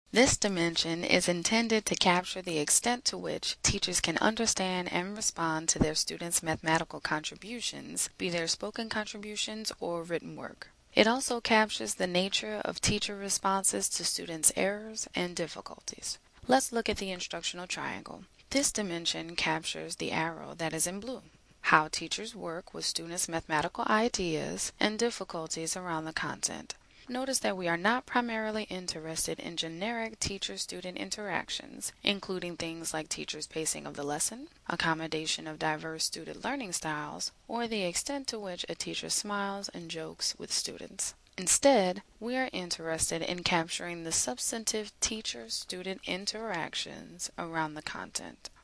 This dimension is intended to capture the extent to which teachers can understand and respond to their students' mathematical contributions, be they spoken contributions or written work. It also captures the nature of teacher responses to students' errors and difficulties. Let's look at the instructional triangle. This dimension captures the arrow that is in blue, how teachers work with students' mathematical ideas and difficulties around the content. Notice that we are not primarily interested in generic teacher-student interactions, including things like teachers' pacing of the lesson, accommodation of diverse student learning styles, or the extent to which a teacher smiles and jokes with students. Instead, we are interested in capturing the substantive teacher-student interactions around the content.